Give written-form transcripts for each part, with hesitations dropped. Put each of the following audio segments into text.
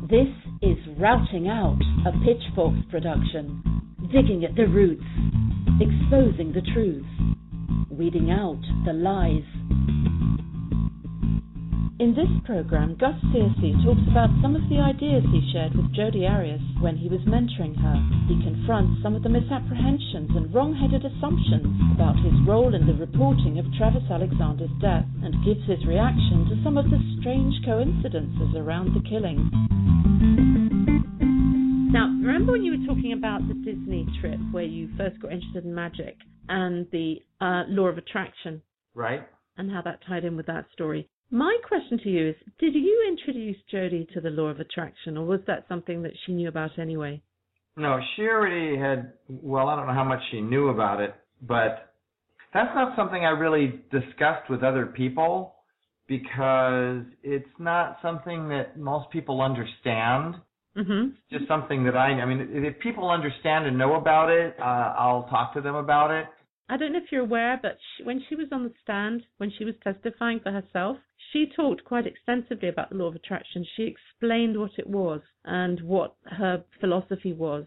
This is Routing Out, a Pitchforks production, digging at the roots, exposing the truths, weeding out the lies. In this program, Gus Searcy talks about some of the ideas he shared with Jodi Arias when he was mentoring her. He confronts some of the misapprehensions and wrong-headed assumptions about his role in the reporting of Travis Alexander's death and gives his reaction to some of the strange coincidences around the killing. Now, remember when you were talking about the Disney trip where you first got interested in magic and the law of attraction? Right. And how that tied in with that story. My question to you is, did you introduce Jodi to the law of attraction, or was that something that she knew about anyway? No, she already had, well, I don't know how much she knew about it, but that's not something I really discussed with other people because it's not something that most people understand. Mm-hmm. It's just something that I mean, if people understand and know about it, I'll talk to them about it. I don't know if you're aware, but when she was on the stand, when she was testifying for herself, she talked quite extensively about the law of attraction. She explained what it was and what her philosophy was.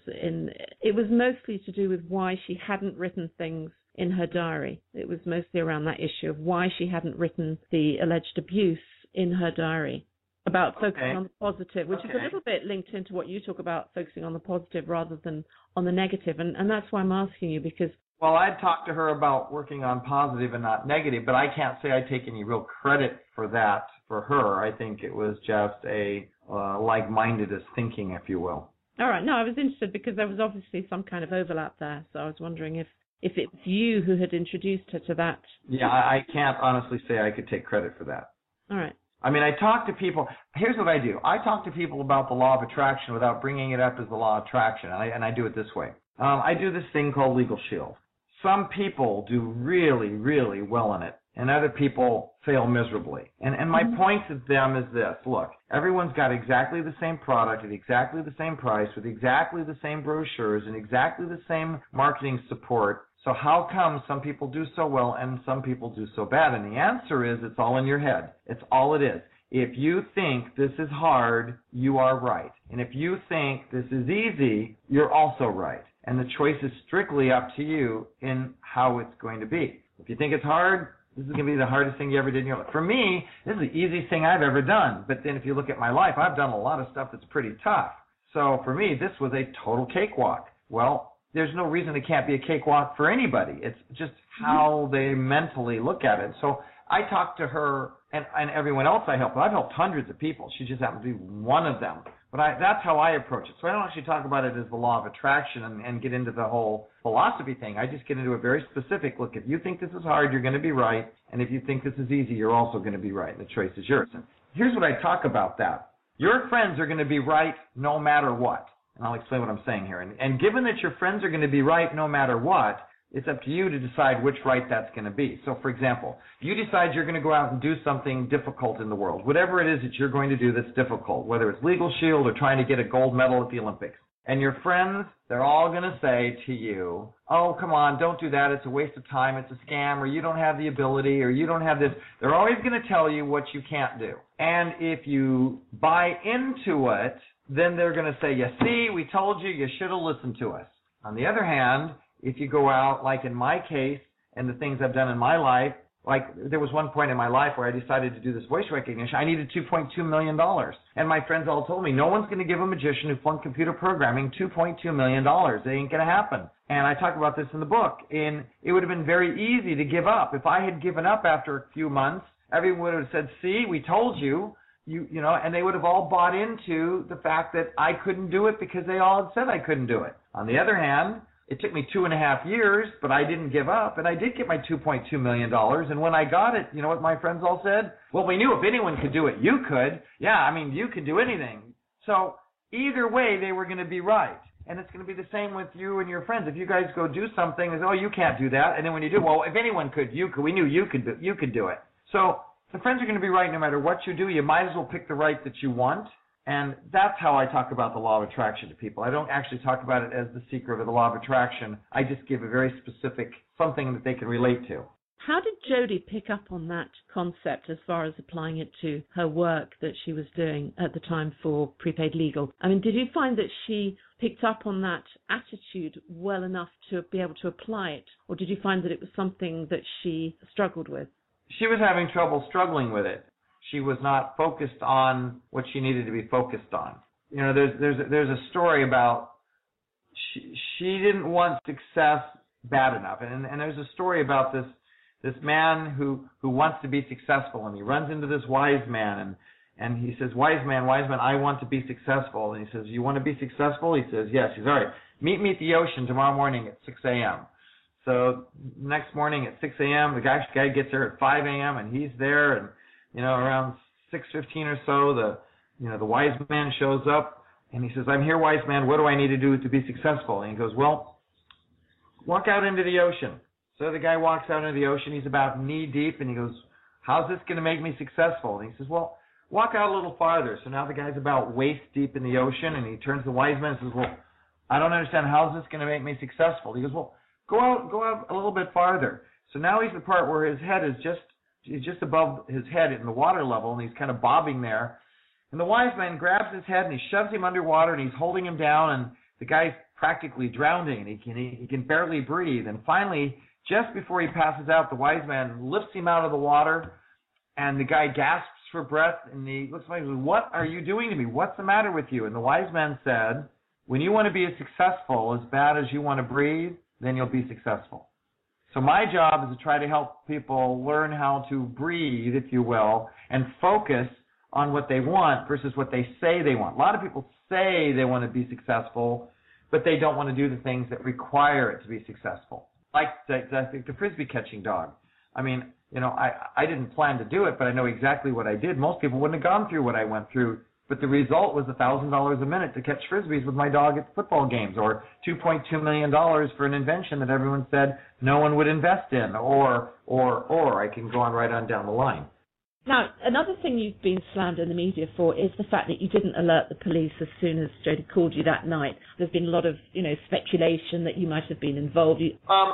It was mostly to do with why she hadn't written things in her diary. It was mostly around that issue of why she hadn't written the alleged abuse in her diary, about focusing on the positive, which is a little bit linked into what you talk about, focusing on the positive rather than on the negative. And that's why I'm asking you, because... Well, I'd talked to her about working on positive and not negative, but I can't say I take any real credit for that for her. I think it was just a like-minded as thinking, if you will. All right. No, I was interested because there was obviously some kind of overlap there, so I was wondering if it's you who had introduced her to that. Yeah, I can't honestly say I could take credit for that. All right. I mean, I talk to people. Here's what I do. I talk to people about the law of attraction without bringing it up as the law of attraction, and I do it this way. I do this thing called Legal Shield. Some people do really, really well in it, and other people fail miserably. And my point to them is this. Look, everyone's got exactly the same product at exactly the same price with exactly the same brochures and exactly the same marketing support. So how come some people do so well and some people do so bad? And the answer is it's all in your head. It's all it is. If you think this is hard, you are right. And if you think this is easy, you're also right. And the choice is strictly up to you in how it's going to be. If you think it's hard, this is going to be the hardest thing you ever did in your life. For me, this is the easiest thing I've ever done. But then if you look at my life, I've done a lot of stuff that's pretty tough. So for me, this was a total cakewalk. Well, there's no reason it can't be a cakewalk for anybody. It's just how they mentally look at it. So I talked to her and everyone else I helped. I've helped hundreds of people. She just happened to be one of them. But that's how I approach it. So I don't actually talk about it as the law of attraction and get into the whole philosophy thing. I just get into a very specific look. If you think this is hard, you're going to be right. And if you think this is easy, you're also going to be right. And the choice is yours. And here's what I talk about that. Your friends are going to be right no matter what. And I'll explain what I'm saying here. And given that your friends are going to be right no matter what, it's up to you to decide which right that's going to be. So, for example, you decide you're going to go out and do something difficult in the world, whatever it is that you're going to do that's difficult, whether it's Legal Shield or trying to get a gold medal at the Olympics. And your friends, they're all going to say to you, oh, come on, don't do that. It's a waste of time. It's a scam, or you don't have the ability, or you don't have this. They're always going to tell you what you can't do. And if you buy into it, then they're going to say, you see, we told you, you should have listened to us. On the other hand, if you go out, like in my case, and the things I've done in my life, like there was one point in my life where I decided to do this voice recognition. I needed $2.2 million. And my friends all told me, no one's going to give a magician who flunked computer programming $2.2 million. It ain't going to happen. And I talk about this in the book. And it would have been very easy to give up. If I had given up after a few months, everyone would have said, see, we told you. You know, and they would have all bought into the fact that I couldn't do it because they all had said I couldn't do it. On the other hand, it took me 2.5 years, but I didn't give up, and I did get my $2.2 million. And when I got it, you know what my friends all said? Well, we knew if anyone could do it, you could. Yeah, I mean, you could do anything. So either way, they were going to be right. And it's going to be the same with you and your friends. If you guys go do something, they say, oh, you can't do that. And then when you do, well, if anyone could, you could. We knew you could do it. So the friends are going to be right no matter what you do. You might as well pick the right that you want. And that's how I talk about the law of attraction to people. I don't actually talk about it as the secret of the law of attraction. I just give a very specific something that they can relate to. How did Jodi pick up on that concept as far as applying it to her work that she was doing at the time for Prepaid Legal? I mean, did you find that she picked up on that attitude well enough to be able to apply it, or did you find that it was something that she struggled with? She was having trouble struggling with it. She was not focused on what she needed to be focused on. You know, there's a story about she didn't want success bad enough, and there's a story about this man who wants to be successful, and he runs into this wise man, and he says, wise man, I want to be successful. And he says, you want to be successful? He says, yes. He says, all right, meet me at the ocean tomorrow morning at 6 a.m. So next morning at 6 a.m., the guy gets there at 5 a.m., and he's there, and, you know, around 6:15 or so, the wise man shows up, and he says, I'm here, wise man, what do I need to do to be successful? And he goes, well, walk out into the ocean. So the guy walks out into the ocean. He's about knee deep, and he goes, how's this going to make me successful? And he says, well, walk out a little farther. So now the guy's about waist deep in the ocean, and he turns to the wise man and says, well, I don't understand. How's this going to make me successful? He goes, well, go out a little bit farther. So now he's the part where his head is just above his head in the water level, and he's kind of bobbing there. And the wise man grabs his head, and he shoves him underwater, and he's holding him down, and the guy's practically drowning, and he can barely breathe. And finally, just before he passes out, the wise man lifts him out of the water, and the guy gasps for breath, and he looks at him and says, what are you doing to me? What's the matter with you? And the wise man said, when you want to be as successful as bad as you want to breathe, then you'll be successful. So my job is to try to help people learn how to breathe, if you will, and focus on what they want versus what they say they want. A lot of people say they want to be successful, but they don't want to do the things that require it to be successful. Like the frisbee catching dog. I mean, you know, I didn't plan to do it, but I know exactly what I did. Most people wouldn't have gone through what I went through, but the result was $1,000 a minute to catch frisbees with my dog at football games, or $2.2 million for an invention that everyone said no one would invest in, or I can go on right on down the line. Now, another thing you've been slammed in the media for is the fact that you didn't alert the police as soon as Jodi called you that night. There's been a lot of, speculation that you might have been involved.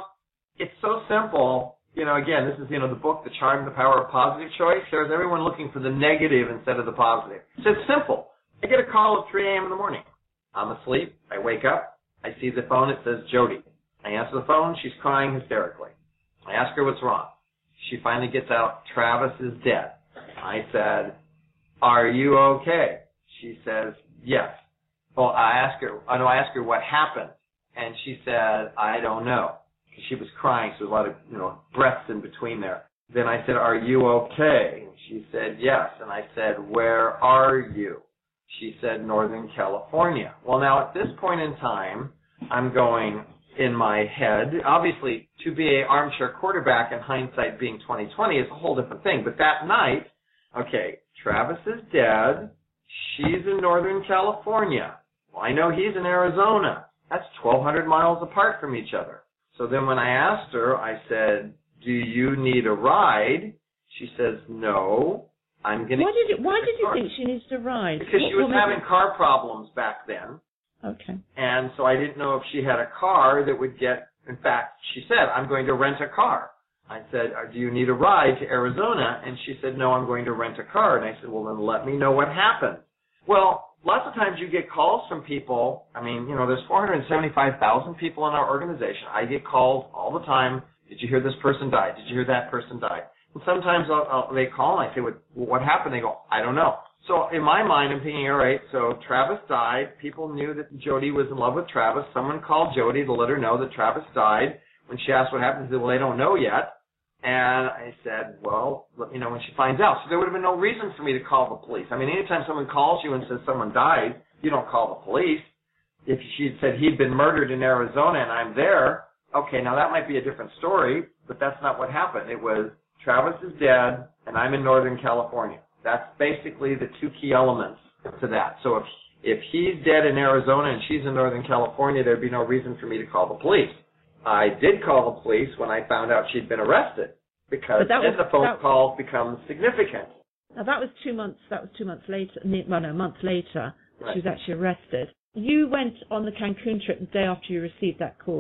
It's so simple. Again, this is, the book, The Charm and the Power of Positive Choice. There's everyone looking for the negative instead of the positive. So it's simple. I get a call at 3 a.m. in the morning. I'm asleep. I wake up. I see the phone. It says Jodi. I answer the phone. She's crying hysterically. I ask her what's wrong. She finally gets out, Travis is dead. I said, are you okay? She says, yes. Well, I asked her what happened. And she said, I don't know. She was crying, so there was a lot of, breaths in between there. Then I said, are you okay? And she said, yes. And I said, where are you? She said, Northern California. Well, now at this point in time, I'm going in my head. Obviously, to be an armchair quarterback and hindsight being 20/20 is a whole different thing. But that night, okay, Travis is dead. She's in Northern California. Well, I know he's in Arizona. That's 1,200 miles apart from each other. So then when I asked her, I said, do you need a ride? She says, no, I'm going to... Why did you think she needs a ride? Because she was having car problems back then. Okay. And so I didn't know if she had a car that would get... In fact, she said, I'm going to rent a car. I said, do you need a ride to Arizona? And she said, no, I'm going to rent a car. And I said, well, then let me know what happened. Well, lots of times you get calls from people. I mean, there's 475,000 people in our organization. I get calls all the time. Did you hear this person died? Did you hear that person died? And sometimes they call and I say, well, what happened? They go, I don't know. So in my mind, I'm thinking, all right, so Travis died. People knew that Jodi was in love with Travis. Someone called Jodi to let her know that Travis died. When she asked what happened, she said, well, they don't know yet. And I said, well, let me know when she finds out. So there would have been no reason for me to call the police. I mean, anytime someone calls you and says someone died, you don't call the police. If she said he'd been murdered in Arizona and I'm there, okay, now that might be a different story, but that's not what happened. It was Travis is dead and I'm in Northern California. That's basically the two key elements to that. So if he's dead in Arizona and she's in Northern California, there'd be no reason for me to call the police. I did call the police when I found out she'd been arrested, because then the phone call becomes significant. Now that was 2 months. That was 2 months later. Well, no, a month later, right. She was actually arrested. You went on the Cancun trip the day after you received that call.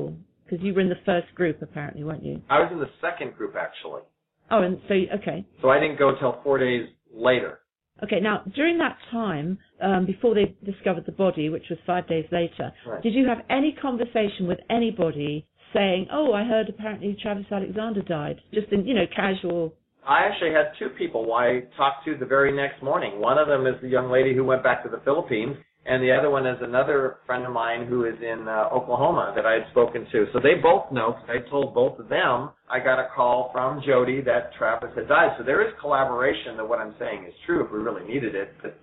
Because you were in the first group, apparently, weren't you? I was in the second group, actually. Oh, and so, okay. So I didn't go till 4 days later. Okay, now, during that time, before they discovered the body, which was 5 days later, Right. did you have any conversation with anybody saying, oh, I heard apparently Travis Alexander died? Just in, casual... I actually had two people who I talked to the very next morning. One of them is the young lady who went back to the Philippines, and the other one is another friend of mine who is in Oklahoma that I had spoken to. So they both know, because I told both of them, I got a call from Jody that Travis had died. So there is collaboration that what I'm saying is true if we really needed it. But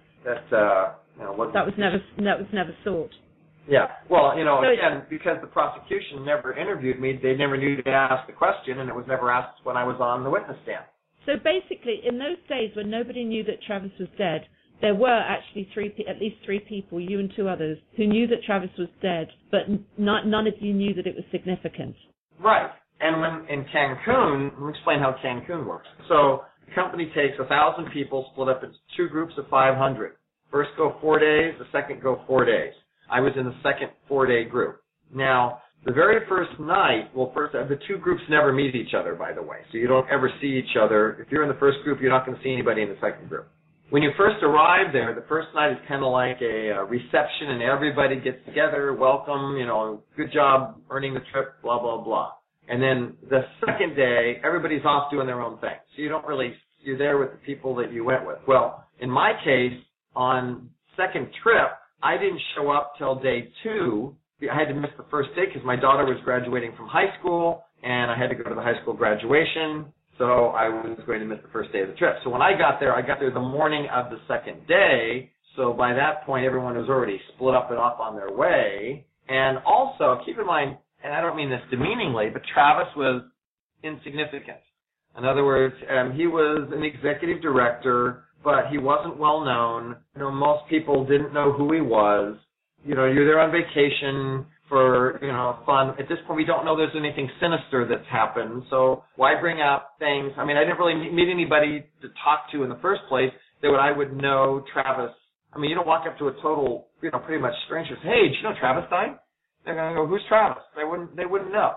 that was never sought. Yeah. Well, again, because the prosecution never interviewed me, they never knew to ask the question, and it was never asked when I was on the witness stand. So basically, in those days when nobody knew that Travis was dead, there were actually at least three people, you and two others, who knew that Travis was dead, but none of you knew that it was significant. Right. And when in Cancun, let me explain how Cancun works. So the company takes 1,000 people, split up into two groups of 500. First go 4 days, the second go 4 days. I was in the second 4-day group. Now, the very first night, the two groups never meet each other, by the way, so you don't ever see each other. If you're in the first group, you're not going to see anybody in the second group. When you first arrive there, the first night is kind of like a reception, and everybody gets together, welcome, good job earning the trip, blah, blah, blah. And then the second day, everybody's off doing their own thing, so you're there with the people that you went with. Well, in my case, on second trip, I didn't show up till day 2. I had to miss the first day because my daughter was graduating from high school, and I had to go to the high school graduation, so I was going to miss the first day of the trip. So when I got there the morning of the second day, so by that point everyone was already split up and off on their way. And also, keep in mind, and I don't mean this demeaningly, but Travis was insignificant. In other words, he was an executive director, but he wasn't well known. Most people didn't know who he was. You're there on vacation for, fun. At this point, we don't know there's anything sinister that's happened, so why bring up things? I mean, I didn't really meet anybody to talk to in the first place that I would know Travis. I mean, you don't walk up to a total, pretty much stranger and say, hey, did you know Travis died? They're going to go, who's Travis? They wouldn't know.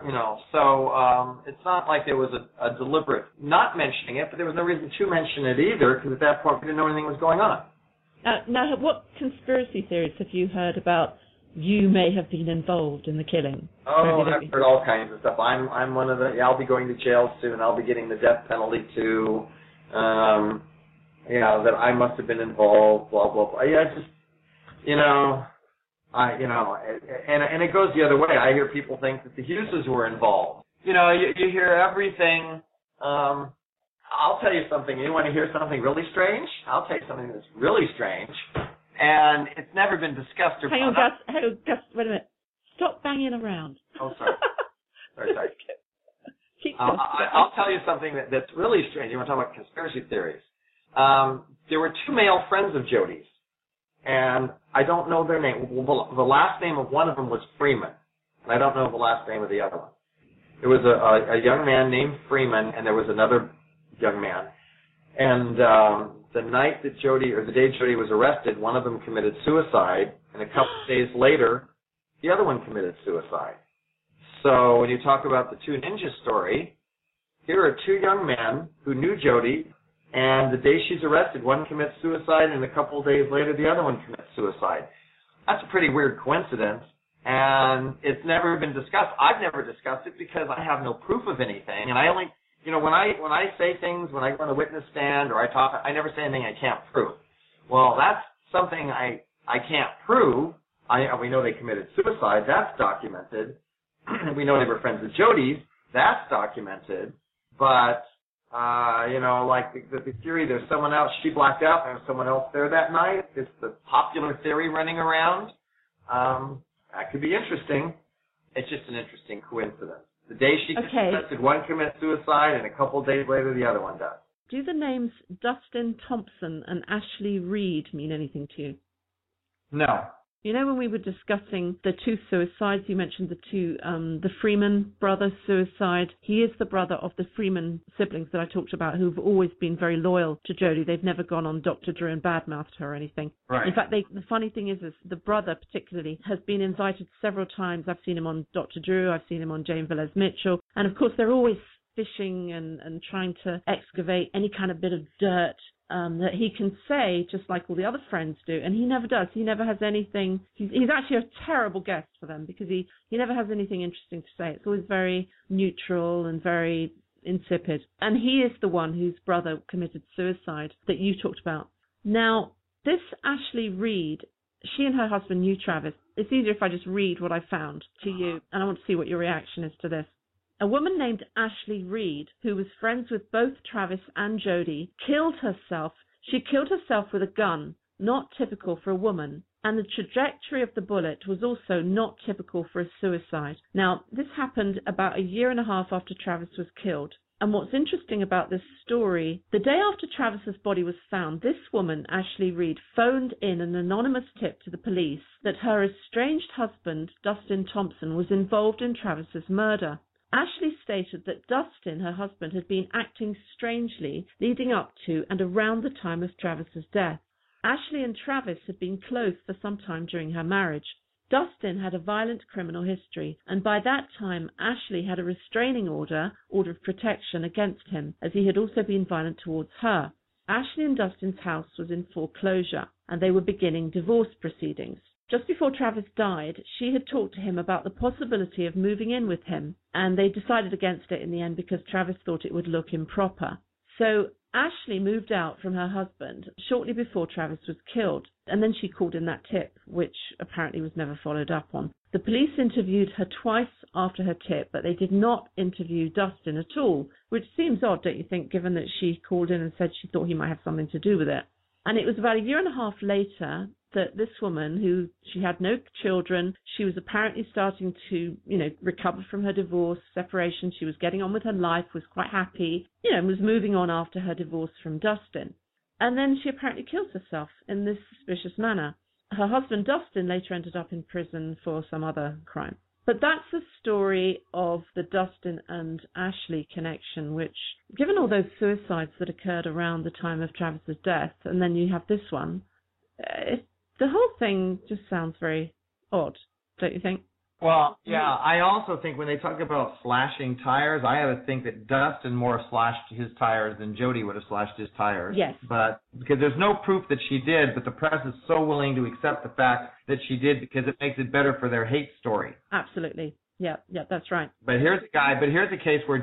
So it's not like there was a deliberate not mentioning it, but there was no reason to mention it either, because at that point we didn't know anything was going on. Now, what conspiracy theories have you heard about you may have been involved in the killing? Oh, I've heard all kinds of stuff. I'm one of I'll be going to jail soon. I'll be getting the death penalty too. That I must have been involved, blah, blah, blah. Yeah, it's just, and it goes the other way. I hear people think that the Hugheses were involved. You hear everything. I'll tell you something. You want to hear something really strange? I'll tell you something that's really strange, and it's never been discussed or Hang on, Gus, wait a minute. Stop banging around. Oh, sorry. sorry. I'll tell you something that's really strange. You want to talk about conspiracy theories? There were two male friends of Jody's, and I don't know their name. Well, the last name of one of them was Freeman, and I don't know the last name of the other one. There was a young man named Freeman, and there was another young man. And the day Jody was arrested, one of them committed suicide, and a couple of days later, the other one committed suicide. So when you talk about the two ninja story, here are two young men who knew Jody, and the day she's arrested, one commits suicide, and a couple of days later, the other one commits suicide. That's a pretty weird coincidence, and it's never been discussed. I've never discussed it because I have no proof of anything, and I only, when I say things, when I go on a witness stand or I talk, I never say anything I can't prove. Well, that's something I can't prove. We know they committed suicide. That's documented. We know they were friends with Jody's. That's documented. But like the theory, there's someone else, she blacked out, and there's someone else there that night. It's the popular theory running around. That could be interesting. It's just an interesting coincidence. The day she gets arrested, one commits suicide, and a couple of days later, the other one does. Do the names Dustin Thompson and Ashley Reed mean anything to you? No. You know, when we were discussing the two suicides, you mentioned the Freeman brother suicide. He is the brother of the Freeman siblings that I talked about, who've always been very loyal to Jodie. They've never gone on Dr. Drew and badmouthed her or anything. Right. In fact, the funny thing is the brother particularly has been invited several times. I've seen him on Dr. Drew. I've seen him on Jane Velez Mitchell. And of course, they're always fishing and trying to excavate any kind of bit of dirt that he can say, just like all the other friends do, and he never does. He never has anything. He's actually a terrible guest for them because he never has anything interesting to say. It's always very neutral and very insipid. And he is the one whose brother committed suicide that you talked about. Now, this Ashley Reed, she and her husband knew Travis. It's easier if I just read what I found to you, and I want to see what your reaction is to this. A woman named Ashley Reed, who was friends with both Travis and Jodie, killed herself. She killed herself with a gun, not typical for a woman, and the trajectory of the bullet was also not typical for a suicide. Now, this happened about a year and a half after Travis was killed. And what's interesting about this story, the day after Travis's body was found, this woman, Ashley Reed, phoned in an anonymous tip to the police that her estranged husband, Dustin Thompson, was involved in Travis's murder. Ashley stated that Dustin, her husband, had been acting strangely leading up to and around the time of Travis's death. Ashley and Travis had been close for some time during her marriage. Dustin had a violent criminal history, and by that time Ashley had a restraining order of protection against him, as he had also been violent towards her. Ashley and Dustin's house was in foreclosure, and they were beginning divorce proceedings. Just before Travis died, she had talked to him about the possibility of moving in with him, and they decided against it in the end because Travis thought it would look improper. So Ashley moved out from her husband shortly before Travis was killed, and then she called in that tip, which apparently was never followed up on. The police interviewed her twice after her tip, but they did not interview Dustin at all, which seems odd, don't you think, given that she called in and said she thought he might have something to do with it. And it was about a year and a half later that this woman, who she had no children, she was apparently starting to, recover from her divorce, separation. She was getting on with her life, was quite happy, and was moving on after her divorce from Dustin. And then she apparently kills herself in this suspicious manner. Her husband, Dustin, later ended up in prison for some other crime. But that's the story of the Dustin and Ashley connection, which, given all those suicides that occurred around the time of Travis's death, and then you have this one, the whole thing just sounds very odd, don't you think? Well, yeah, I also think when they talk about slashing tires, I have to think that Dustin more slashed his tires than Jodie would have slashed his tires. Yes. But because there's no proof that she did, but the press is so willing to accept the fact that she did because it makes it better for their hate story. Absolutely. Yeah, that's right. But here's a case where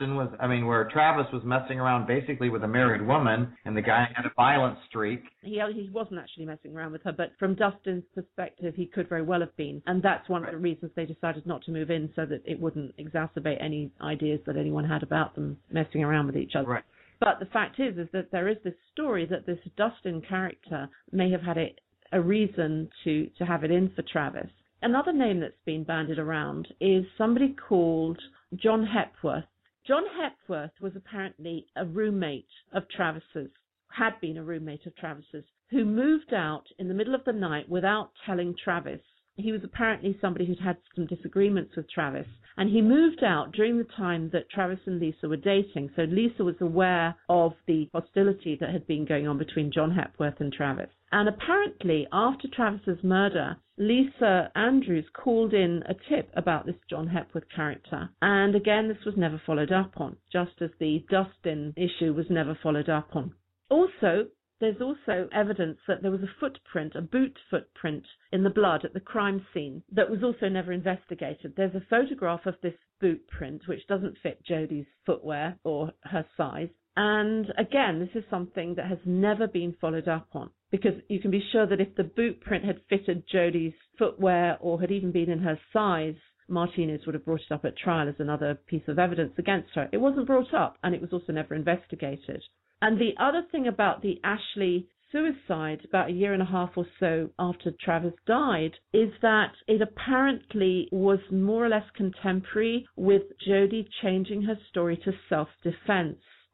where Travis was messing around basically with a married woman, and the guy had a violent streak. He wasn't actually messing around with her, but from Dustin's perspective, he could very well have been. And that's one of the reasons they decided not to move in, so that it wouldn't exacerbate any ideas that anyone had about them messing around with each other. Right. But the fact is that there is this story that this Dustin character may have had a reason to have it in for Travis. Another name that's been bandied around is somebody called John Hepworth. John Hepworth was apparently a roommate of Travis's, had been a roommate of Travis's, who moved out in the middle of the night without telling Travis. He was apparently somebody who'd had some disagreements with Travis, and he moved out during the time that Travis and Lisa were dating. So Lisa was aware of the hostility that had been going on between John Hepworth and Travis. And apparently, after Travis's murder, Lisa Andrews called in a tip about this John Hepworth character. And again, this was never followed up on, just as the Dustin issue was never followed up on. Also, there's also evidence that there was a boot footprint in the blood at the crime scene that was also never investigated. There's a photograph of this boot print, which doesn't fit Jodie's footwear or her size. And again, this is something that has never been followed up on, because you can be sure that if the boot print had fitted Jodie's footwear or had even been in her size, Martinez would have brought it up at trial as another piece of evidence against her. It wasn't brought up, and it was also never investigated. And the other thing about the Ashley suicide, about a year and a half or so after Travis died, is that it apparently was more or less contemporary with Jodie changing her story to self-defense.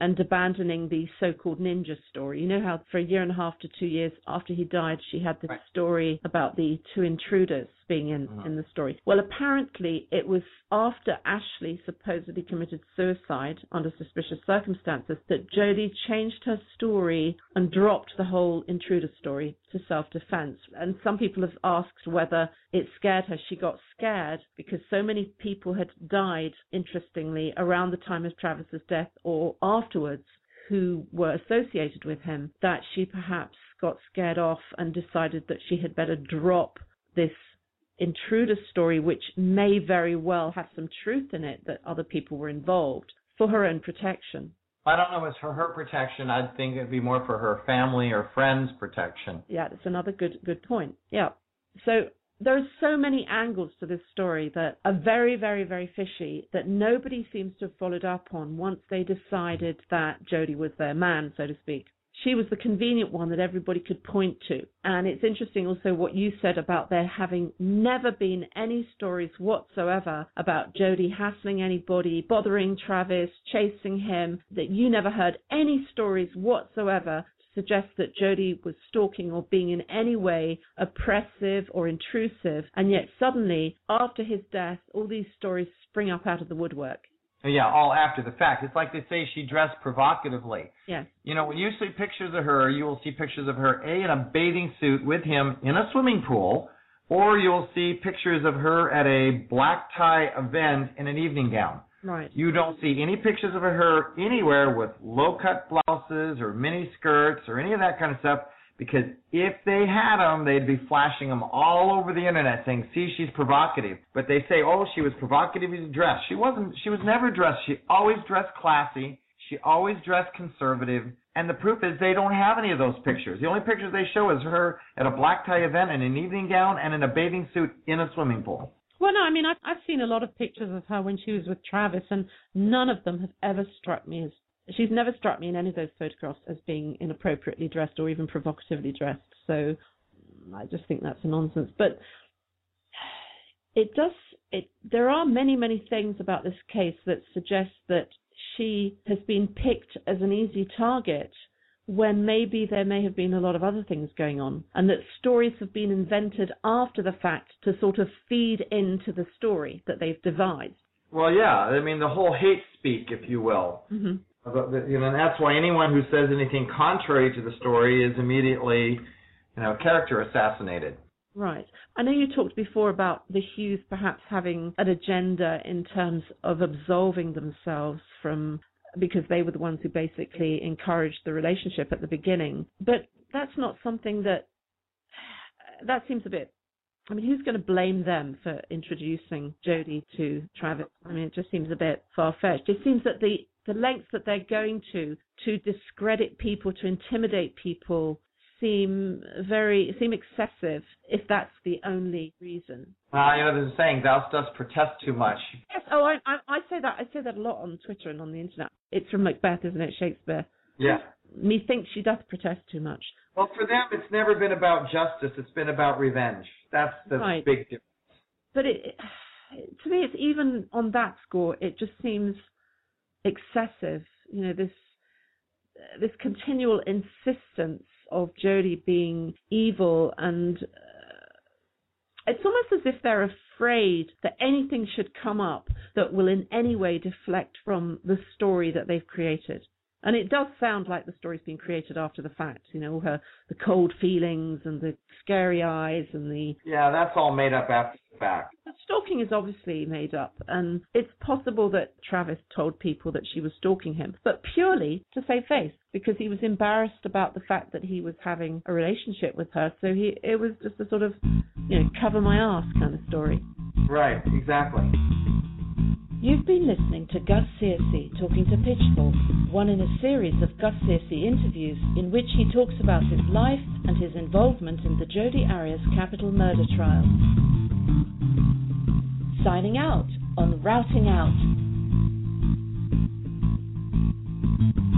and abandoning the so-called ninja story. You know how for a year and a half to 2 years after he died, she had this story about the two intruders being in the story. Well, apparently it was after Ashley supposedly committed suicide under suspicious circumstances that Jodie changed her story and dropped the whole intruder story to self-defense. And some people have asked whether it scared her. She got scared because so many people had died, interestingly, around the time of Travis's death or afterwards who were associated with him, that she perhaps got scared off and decided that she had better drop this intruder story, which may very well have some truth in it, that other people were involved, for her own protection. I don't know if it's for her protection. I think it'd be more for her family or friends' protection. Yeah, that's another good point. Yeah. So there are so many angles to this story that are very, very, very fishy that nobody seems to have followed up on once they decided that Jodie was their man, so to speak. She was the convenient one that everybody could point to. And it's interesting also what you said about there having never been any stories whatsoever about Jodie hassling anybody, bothering Travis, chasing him, that you never heard any stories whatsoever to suggest that Jodie was stalking or being in any way oppressive or intrusive. And yet suddenly, after his death, all these stories spring up out of the woodwork. Yeah, all after the fact. It's like they say she dressed provocatively. Yes. You know, when you see pictures of her, you will see pictures of her, A, in a bathing suit with him in a swimming pool, or you'll see pictures of her at a black tie event in an evening gown. Right. You don't see any pictures of her anywhere with low-cut blouses or mini skirts or any of that kind of stuff, because if they had them, they'd be flashing them all over the internet saying, see, she's provocative. But they say, oh, she was provocatively dressed. She wasn't. She was never dressed. She always dressed classy. She always dressed conservative. And the proof is they don't have any of those pictures. The only pictures they show is her at a black tie event in an evening gown and in a bathing suit in a swimming pool. Well, no, I mean, I've seen a lot of pictures of her when she was with Travis, and none of them have ever struck me as... She's never struck me in any of those photographs as being inappropriately dressed or even provocatively dressed. So I just think that's nonsense. But there are many, many things about this case that suggest that she has been picked as an easy target when maybe there may have been a lot of other things going on, and that stories have been invented after the fact to sort of feed into the story that they've devised. Well, yeah. I mean, the whole hate speak, if you will. Mm-hmm. You know, and that's why anyone who says anything contrary to the story is immediately, character assassinated. Right. I know you talked before about the Hughes perhaps having an agenda in terms of absolving themselves from, because they were the ones who basically encouraged the relationship at the beginning. But that's not something that seems a bit, I mean, who's going to blame them for introducing Jodie to Travis? I mean, it just seems a bit far-fetched. It seems that the lengths that they're going to discredit people, to intimidate people, seem excessive, if that's the only reason. There's a saying, thou dost protest too much. Yes, I say that. I say that a lot on Twitter and on the internet. It's from Macbeth, isn't it, Shakespeare? Yeah. Methinks she doth protest too much. Well, for them, it's never been about justice. It's been about revenge. That's the big difference. But to me, it's even on that score, it just seems excessive. This continual insistence of Jodie being evil, and it's almost as if they're afraid that anything should come up that will in any way deflect from the story that they've created. And it does sound like the story's been created after the fact, all the cold feelings and the scary eyes and the... Yeah, that's all made up after the fact. The stalking is obviously made up, and it's possible that Travis told people that she was stalking him, but purely to save face, because he was embarrassed about the fact that he was having a relationship with her, so it was just a sort of, cover my arse kind of story. Right, exactly. You've been listening to Gus Searcy talking to Pitchfork, one in a series of Gus Searcy interviews in which he talks about his life and his involvement in the Jodi Arias capital murder trial. Signing out on Routing Out.